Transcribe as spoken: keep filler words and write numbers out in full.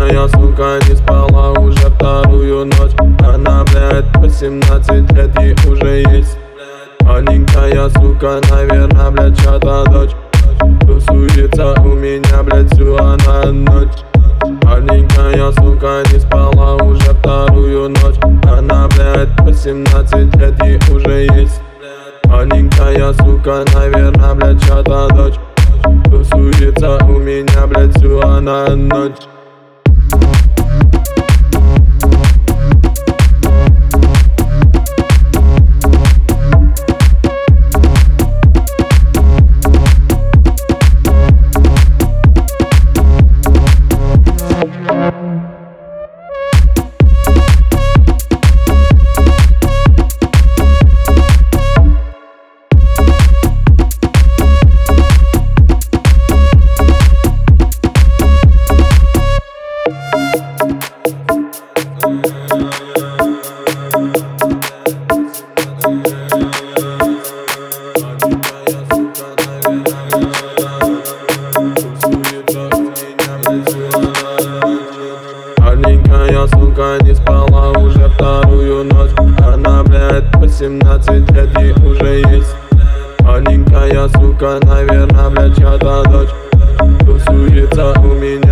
Маленькая сука не спала уже вторую ночь. Она, блядь, восемнадцать лет ей уже есть. Маленькая сука, наверное, блядь, чья-то дочь. Тусуется у меня, блядь, всю она ночь. Маленькая сука не спала уже вторую ночь. Она, блядь, восемнадцать лет ей уже есть. Маленькая сука, наверное, блядь, чья-то дочь. Тусуется у меня, блядь, всю она ночь. Маленькая сука не спала уже вторую ночь. Она, блядь, восемнадцать лет ей уже есть. Маленькая сука, наверное, блядь, чья-то дочь. Тусуется у меня.